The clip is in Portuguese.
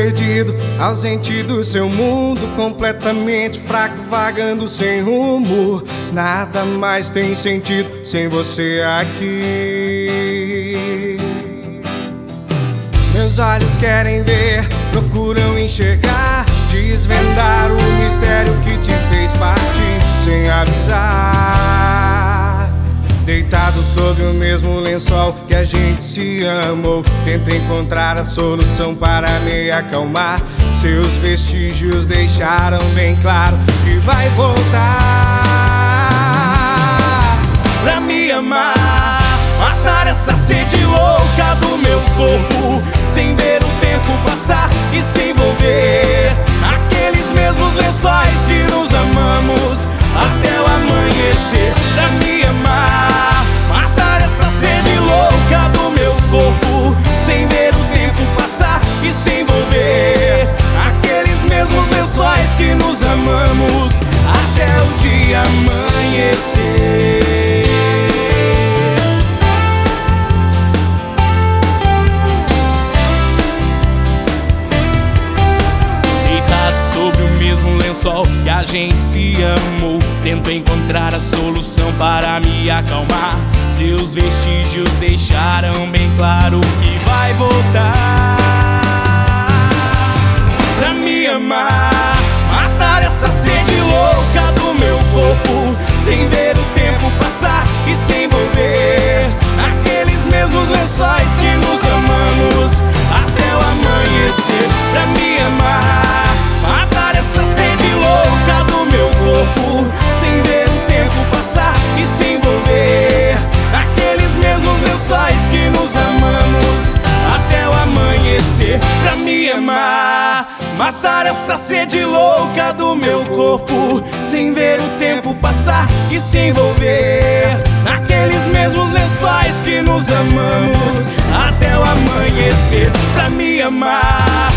perdido, ausente do seu mundo, completamente fraco, vagando sem rumo. Nada mais tem sentido sem você aqui. Meus olhos querem ver, procuram enxergar, desvendar o mistério que te fez partir sem avisar. Deitado sobre o mesmo lençol que a gente se amou, tento encontrar a solução para me acalmar. Seus vestígios deixaram bem claro que vai voltar pra me amar, matar essa sede louca do meu corpo, sem ver o tempo passar e se envolver naqueles mesmos lençóis que nos amamos até o amanhecer. Pra me amar, matar essa sede louca do meu corpo, sem ver o tempo passar e se envolver naqueles mesmos lençóis que nos amamos até o dia amanhecer. Que a gente se amou, tento encontrar a solução para me acalmar. Seus vestígios deixaram bem claro que vai voltar pra me amar, matar essa sede louca do meu corpo, sem ver o tempo passar e se envolver naqueles mesmos lençóis que nos amamos até o amanhecer. Pra me amar, matar essa sede louca do meu corpo, sem ver o tempo passar e se envolver naqueles mesmos lençóis que nos amamos até o amanhecer. Pra me amar, matar essa sede louca do meu corpo, sem ver o tempo passar e se envolver naqueles mesmos lençóis que nos amamos até o amanhecer. Pra me amar,